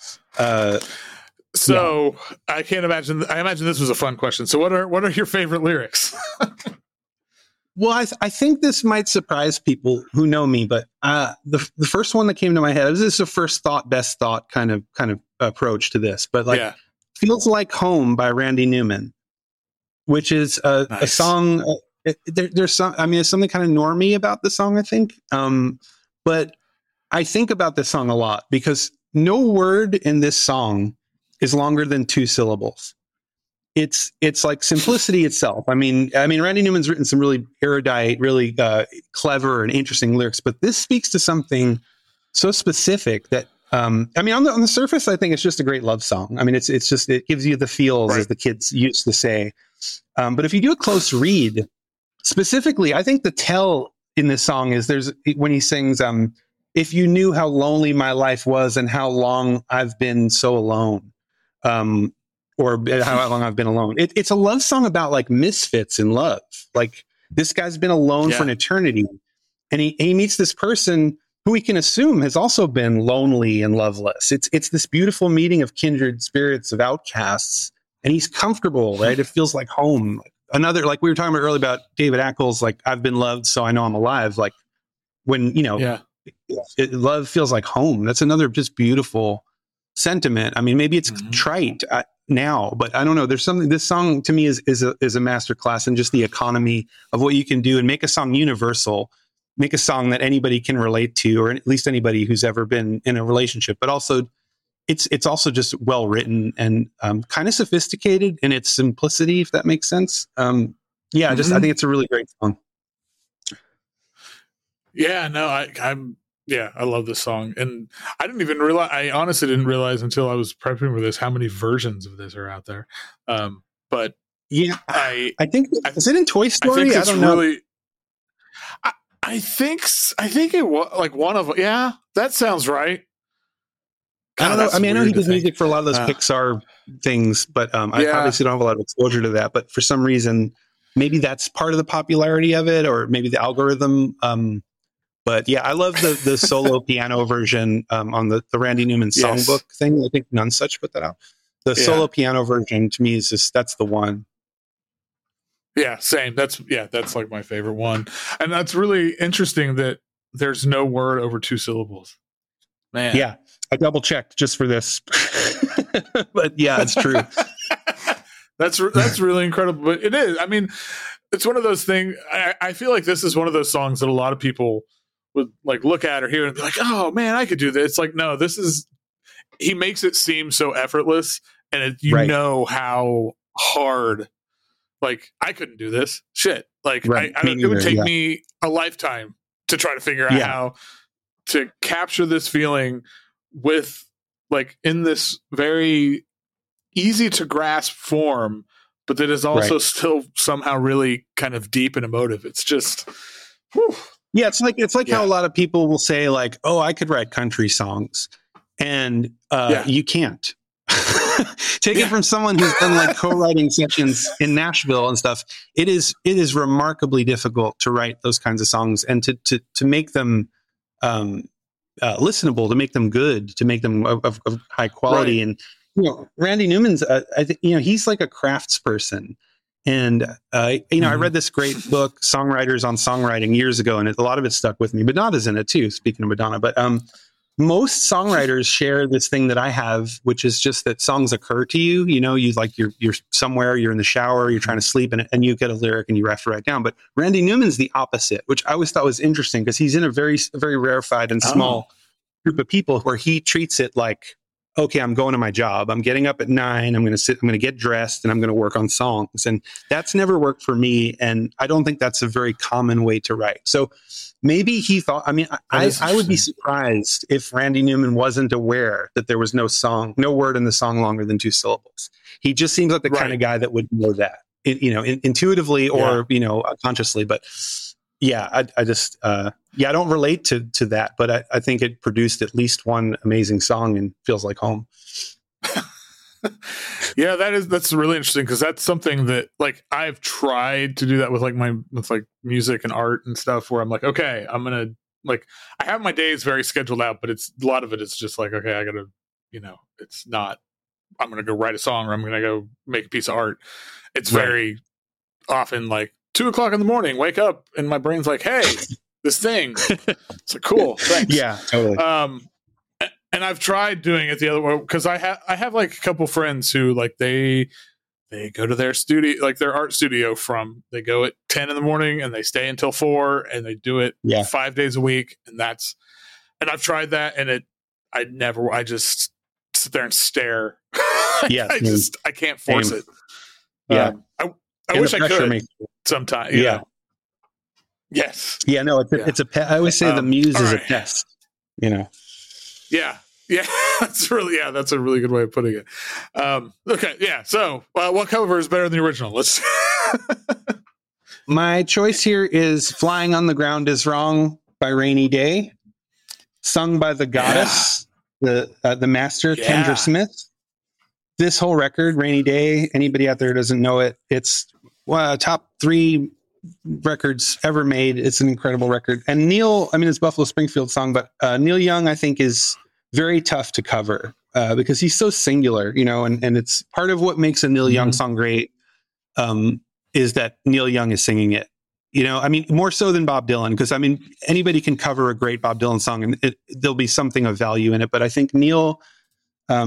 I can't imagine. I imagine this was a fun question. So what are your favorite lyrics? Well, I think this might surprise people who know me, but the first one that came to my head, this is a first thought, best thought kind of approach to this, but like Feels Like Home by Randy Newman, which is a song. There's something kind of normie about the song, I think. But I think about this song a lot because no word in this song is longer than 2 syllables. It's like simplicity itself. I mean, Randy Newman's written some really erudite, really clever and interesting lyrics, but this speaks to something so specific that, on the surface, I think it's just a great love song. I mean, it gives you the feels, as the kids used to say. But if you do a close read, specifically, I think the tell in this song is when he sings, if you knew how lonely my life was and how long I've been so alone, or how long I've been alone. It's a love song about like misfits in love. Like this guy's been alone for an eternity, and he meets this person who we can assume has also been lonely and loveless. It's this beautiful meeting of kindred spirits, of outcasts, and he's comfortable, right? It feels like home. Another, like we were talking about earlier about David Ackles, like I've been loved, so I know I'm alive. Like when, love feels like home. That's another just beautiful sentiment. I mean, maybe it's trite. now, but I don't know. There's something. This song to me is a masterclass in just the economy of what you can do and make a song universal, make a song that anybody can relate to, or at least anybody who's ever been in a relationship. But also, it's also just well written and kind of sophisticated in its simplicity, if that makes sense. Yeah, I think it's a really great song. Yeah, no, I love this song, and I didn't even realize. I honestly didn't realize until I was prepping for this how many versions of this are out there. But yeah, I think is it in Toy Story? I don't know. Really, I think it was like one of. Yeah, that sounds right. God, I don't know. I mean, I know he did music for a lot of those Pixar things, but I obviously don't have a lot of exposure to that. But for some reason, maybe that's part of the popularity of it, or maybe the algorithm. But yeah, I love the solo piano version on the Randy Newman songbook thing. I think None Such put that out. The solo piano version to me is that's the one. Yeah, same. That's like my favorite one. And that's really interesting that there's no word over 2 syllables. Man. Yeah, I double checked just for this. But yeah, it's true. That's really incredible. But it is. I mean, it's one of those things. I feel like this is one of those songs that a lot of people would like look at or hear and be like, oh man, I could do this. It's like, no, he makes it seem so effortless, and know how hard, like I couldn't do this shit. Like it would take me a lifetime to try to figure out how to capture this feeling with like in this very easy to grasp form, but that is also still somehow really kind of deep and emotive. It's just, whew. Yeah, it's like how a lot of people will say like, "Oh, I could write country songs," and you can't. Take it from someone who's done like co-writing sessions in Nashville and stuff. It is remarkably difficult to write those kinds of songs and to make them listenable, to make them good, to make them of high quality. Right. And Randy Newman's, I think he's like a craftsperson. And, I read this great book, Songwriters on Songwriting, years ago, and a lot of it stuck with me. Madonna's in it too, speaking of Madonna. But most songwriters share this thing that I have, which is just that songs occur to you. You like you're somewhere, you're in the shower, you're trying to sleep, and you get a lyric and you have to write down. But Randy Newman's the opposite, which I always thought was interesting because he's in a very, very rarefied and small group of people where he treats it like, okay, I'm going to my job. I'm getting up at 9. I'm going to get dressed and I'm going to work on songs. And that's never worked for me. And I don't think that's a very common way to write. So maybe he thought, I would be surprised if Randy Newman wasn't aware that there was no word in the song longer than 2 syllables. He just seems like the kind of guy that would know that, intuitively or, consciously. But yeah, I just, I don't relate to that, but I think it produced at least one amazing song and feels like home. Yeah, that's really interesting because that's something that like I've tried to do that with like music and art and stuff where I'm like, okay, I'm going to like, I have my days very scheduled out, but a lot of it is just like, okay, I got to, it's not, I'm going to go write a song or I'm going to go make a piece of art. It's very often like 2:00 in the morning, wake up and my brain's like, hey, this thing. It's like, cool. Thanks. Yeah, totally. And I've tried doing it the other way because I have like a couple friends who like they go to their studio, like their art studio they go at 10 in the morning and they stay until 4 and they do it 5 days a week. And I've tried that and I just sit there and stare. Yeah. I can't force it. Yeah. I wish I could sometime. Yeah. Yes. Yeah. No, it's I always say the muse is a test, Yeah. Yeah. That's a really good way of putting it. Okay. Yeah. So what cover is better than the original? Let's. My choice here is Flying on the Ground is Wrong by Rainy Day, sung by the goddess, the master, Kendra Smith. This whole record, Rainy Day, anybody out there who doesn't know it, it's top 3 records ever made. It's an incredible record. And it's Buffalo Springfield song, but Neil Young, I think, is very tough to cover because he's so singular, and it's part of what makes a Neil Young song great is that Neil Young is singing it. More so than Bob Dylan, because anybody can cover a great Bob Dylan song and there'll be something of value in it. But I think Neil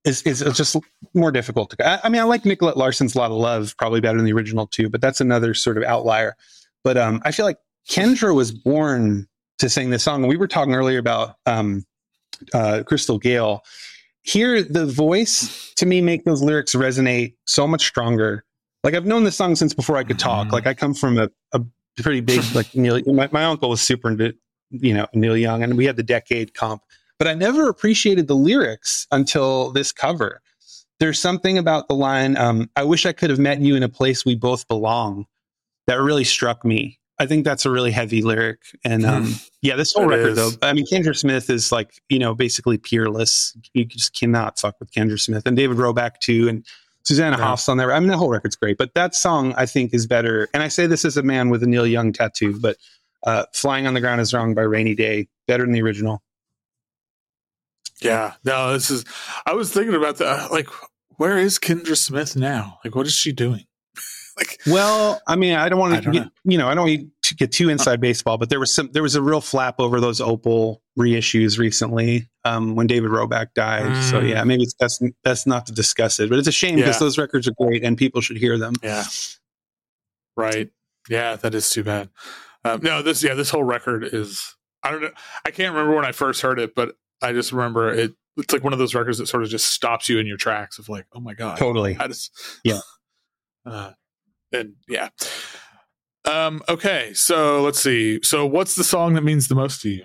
is just more difficult to. I mean, I like Nicolette Larson's "Lot of Love" probably better than the original too, but that's another sort of outlier. But I feel like Kendra was born to sing this song. And we were talking earlier about Crystal Gale. Here, the voice to me make those lyrics resonate so much stronger. Like I've known this song since before I could talk. Like I come from a pretty big like Neil. My uncle was super into Neil Young, and we had the Decade comp. But I never appreciated the lyrics until this cover. There's something about the line, I wish I could have met you in a place we both belong, that really struck me. I think that's a really heavy lyric. And this whole record, though, I mean, Kendra Smith is like, basically peerless. You just cannot fuck with Kendra Smith. And David Roback, too. And Susanna Hoffs on there. I mean, the whole record's great. But that song, I think, is better. And I say this as a man with a Neil Young tattoo, but Flying on the Ground is Wrong by Rainy Day, better than the original. Yeah, no, I was thinking about that. Like, where is Kendra Smith now? Like, what is she doing? Well, I mean, I don't want to get, I don't want to get too inside baseball, but there was a real flap over those Opal reissues recently when David Roback died. So yeah, maybe it's best not to discuss it, but it's a shame because those records are great and people should hear them. Yeah. Right. Yeah, that is too bad. This whole record is, I don't know. I can't remember when I first heard it, but I just remember it's like one of those records that sort of just stops you in your tracks of like, oh my God. Totally. Okay, so let's see. So what's the song that means the most to you?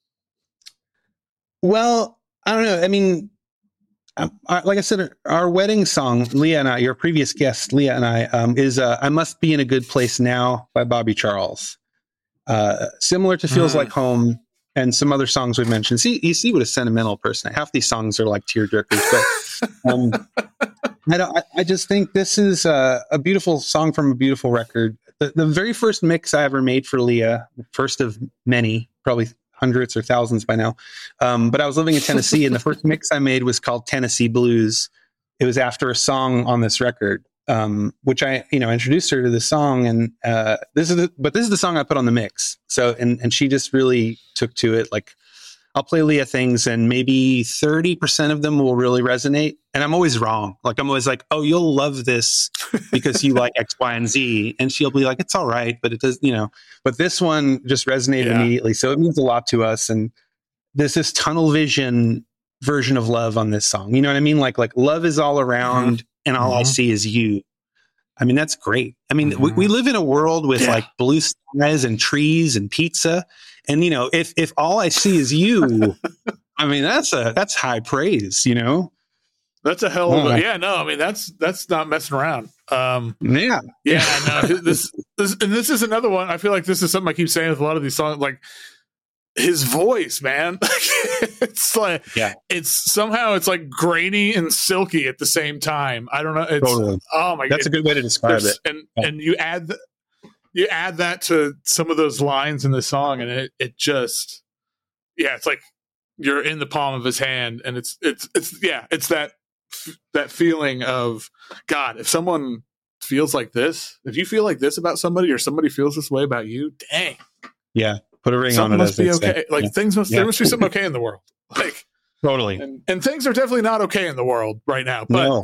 Well, I don't know. I mean, like I said, our wedding song, Leah and I, your previous guest, Leah and I, is I Must Be in a Good Place Now by Bobby Charles. Similar to Feels Like Home and some other songs we've mentioned. You see what a sentimental person. Half these songs are like tearjerkers, but I just think this is a beautiful song from a beautiful record. The very first mix I ever made for Leah, first of many, probably hundreds or thousands by now. But I was living in Tennessee, and the first mix I made was called Tennessee Blues. It was after a song on this record, which I introduced her to the song, and this is the song I put on the mix. So and she just really took to it. Like, I'll play Leah things and maybe 30% of them will really resonate. And I'm always wrong. Like, I'm always like, oh, you'll love this because you like X, Y, and Z. And she'll be like, it's all right, but it does, but this one just resonated immediately. So it means a lot to us. And there's this tunnel vision version of love on this song. You know what I mean? Like love is all around and all I see is you. I mean, that's great. I mean, we live in a world with like blue skies and trees and pizza. And, if all I see is you, I mean, that's high praise, That's a hell of a, I mean, that's not messing around. No, this is another one. I feel like this is something I keep saying with a lot of these songs, like his voice, man. It's like, it's somehow it's like grainy and silky at the same time. I don't know. It's totally. Oh my God. That's a good way to describe it. And you add that to some of those lines in the song, and it just, it's like you're in the palm of his hand, and it's that feeling of, God, if someone feels like this, if you feel like this about somebody, or somebody feels this way about you, dang, put a ring something on it. Must be okay. Like there must be something okay in the world. Like totally, and things are definitely not okay in the world right now. But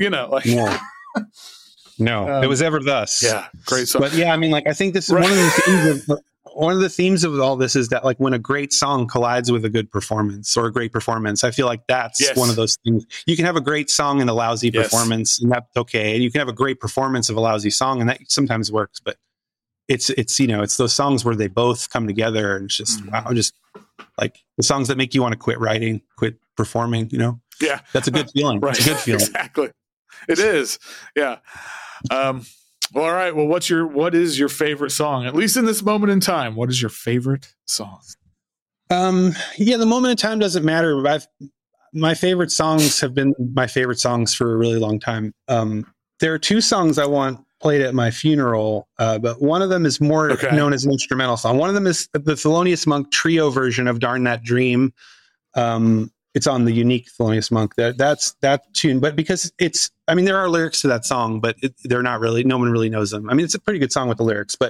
No, it was ever thus. Yeah, great song. But I mean, like, I think this is one of the themes of all this is that, like, when a great song collides with a good performance or a great performance, I feel like that's one of those things. You can have a great song and a lousy performance, and that's okay. And you can have a great performance of a lousy song, and that sometimes works. But it's those songs where they both come together, and it's just wow, just like the songs that make you want to quit writing, quit performing. Yeah, that's a good feeling. Right, it's a good feeling. Exactly, it is. Yeah. Well, all right. Well, what is your favorite song? At least in this moment in time, what is your favorite song? The moment in time doesn't matter. My favorite songs have been my favorite songs for a really long time. There are two songs I want played at my funeral, but one of them is more known as an instrumental song. One of them is the Thelonious Monk trio version of Darn That Dream. It's on the unique Thelonious Monk. That's that tune. But because there are lyrics to that song, but they're not really, no one really knows them. I mean, it's a pretty good song with the lyrics, but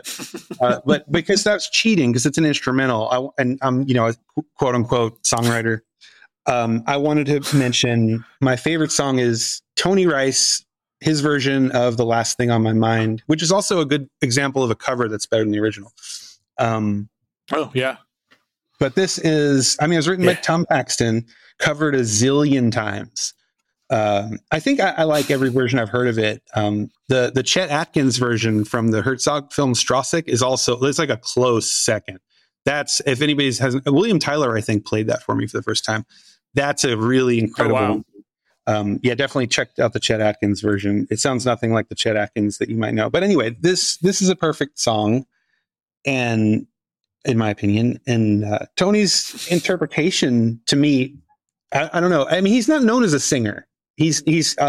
because that's cheating, because it's an instrumental, and I'm, a quote unquote songwriter. I wanted to mention my favorite song is Tony Rice, his version of The Last Thing on My Mind, which is also a good example of a cover that's better than the original. Oh, yeah. But this is, I mean, it was written by Tom Paxton, covered a zillion times. I think I like every version I've heard of it. The Chet Atkins version from the Herzog film Straussic is also, it's like a close second. That's, if anybody's hasn't, William Tyler, I think, played that for me for the first time. That's a really incredible. Oh, wow. Yeah, definitely checked out the Chet Atkins version. It sounds nothing like the Chet Atkins that you might know. But anyway, this is a perfect song, and in my opinion, and Tony's interpretation to me, I don't know. I mean, he's not known as a singer. He's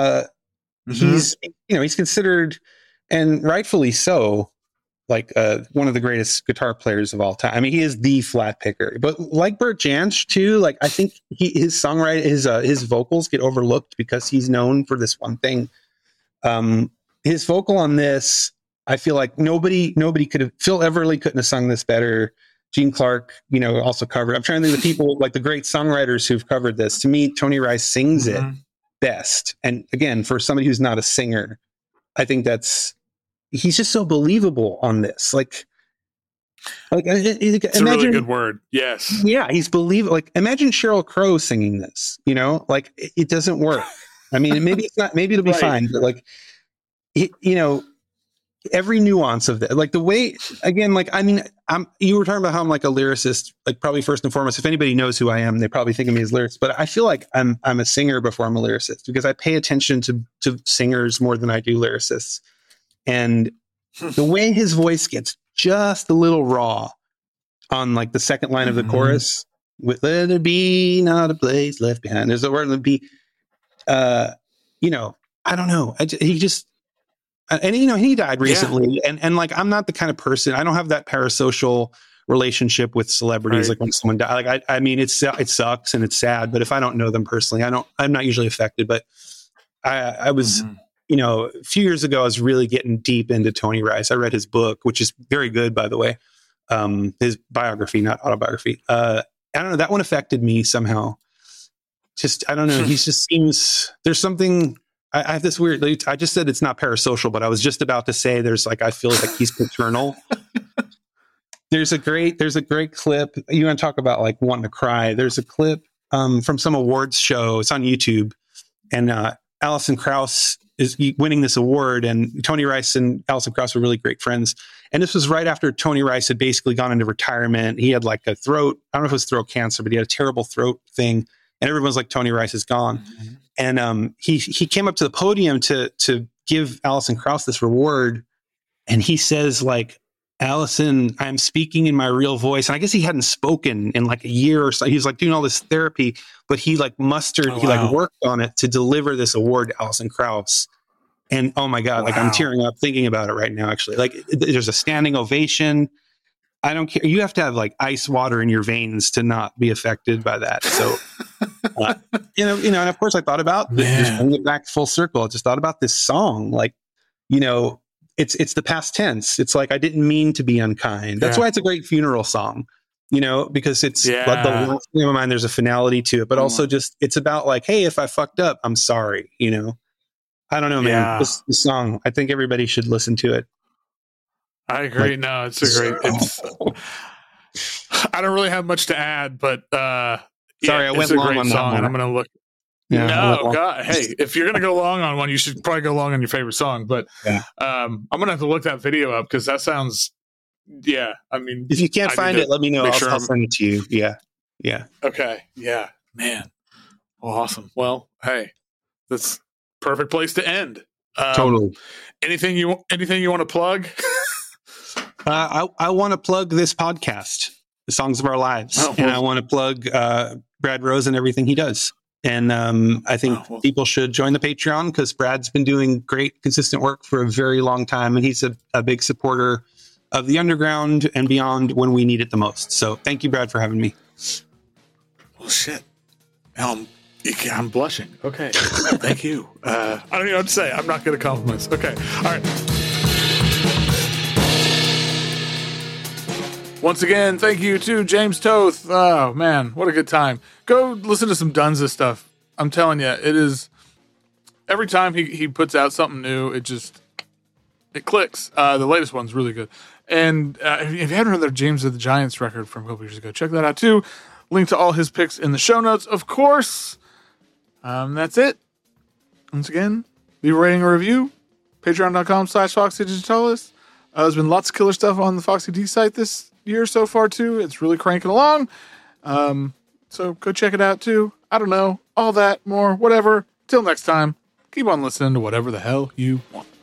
considered, and rightfully so, like one of the greatest guitar players of all time. I mean, he is the flat picker. But like Bert Jansch too, like I think his songwriting, his vocals get overlooked because he's known for this one thing. His vocal on this, I feel like nobody could have. Phil Everly couldn't have sung this better. Gene Clark, also covered. I'm trying to think of the people, like the great songwriters who've covered this. To me, Tony Rice sings it best. And again, for somebody who's not a singer, I think he's just so believable on this. It's imagine, a really good word. Yes. Yeah, he's believable. Like, imagine Sheryl Crow singing this, like it doesn't work. I mean, maybe it's not, maybe it'll be fine, but like, every nuance of that, like the way, again, like, I mean, you were talking about how I'm like a lyricist, like probably first and foremost, if anybody knows who I am, they probably think of me as lyricist, but I feel like I'm a singer before I'm a lyricist because I pay attention to singers more than I do lyricists. And the way his voice gets just a little raw on like the second line of the chorus with "Let there be not a place left behind." There's a word that be, I don't know. He just, and he died recently, and like I'm not the kind of person. I don't have that parasocial relationship with celebrities. Like when someone died, like I mean, it sucks and it's sad. But if I don't know them personally, I'm not usually affected. But I was. A few years ago, I was really getting deep into Tony Rice. I read his book, which is very good, by the way. His biography, not autobiography. I don't know. That one affected me somehow. Just, I don't know. He just seems, there's something, I have this weird, I just said it's not parasocial, but I was just about to say I feel like he's paternal. There's a great clip. You want to talk about like wanting to cry. There's a clip from some awards show. It's on YouTube. And Alison Krauss is winning this award, and Tony Rice and Alison Krauss were really great friends. And this was right after Tony Rice had basically gone into retirement. He had like I don't know if it was throat cancer, but he had a terrible throat thing. And everyone's like, Tony Rice is gone. And he came up to the podium to give Alison Krauss this reward. And he says like, "Alison, I'm speaking in my real voice." And I guess he hadn't spoken in like a year or so. He was like doing all this therapy, but he like worked on it to deliver this award to Alison Krauss. And oh my God, like I'm tearing up thinking about it right now, actually. Like there's a standing ovation. I don't care. You have to have like ice water in your veins to not be affected by that. So, and of course I thought about just bring it back full circle. I just thought about this song, like, it's the past tense. It's like, I didn't mean to be unkind. That's why it's a great funeral song, because it's like the last thing in my mind, there's a finality to it, but also just, it's about like, hey, if I fucked up, I'm sorry, I don't know, man. This song, I think everybody should listen to it. I agree. Like, no, it's a great, I don't really have much to add, but, sorry, I went long on that one. And I'm going to look. Yeah, no, God. Hey, if you're going to go long on one, you should probably go long on your favorite song. But I'm going to have to look that video up because that sounds, I mean. If you can't find it, let me know. I'll send it to you. Yeah. Okay. Yeah, man. Well, awesome. Well, hey, that's perfect place to end. Totally. Anything you want to plug? I want to plug this podcast, The Songs of Our Lives. And I want to plug Brad Rose and everything he does. And I think people should join the Patreon because Brad's been doing great, consistent work for a very long time. And he's a big supporter of the underground and beyond when we need it the most. So thank you, Brad, for having me. Well, shit. I'm blushing. Okay. Thank you. I don't even know what to say. I'm not good at compliments. Okay. All right. Once again, thank you to James Toth. Oh, man, what a good time. Go listen to some Dunza stuff. I'm telling you, it is... Every time he puts out something new, it clicks. The latest one's really good. And if you haven't heard the James of the Giants record from a couple years ago, check that out too. Link to all his picks in the show notes, of course. That's it. Once again, leave a rating or review. Patreon.com/Foxy Digitalis. There's been lots of killer stuff on the Foxy D site this year so far too. It's really cranking along. So go check it out too. I don't know. All that, more, whatever. Till next time, keep on listening to whatever the hell you want.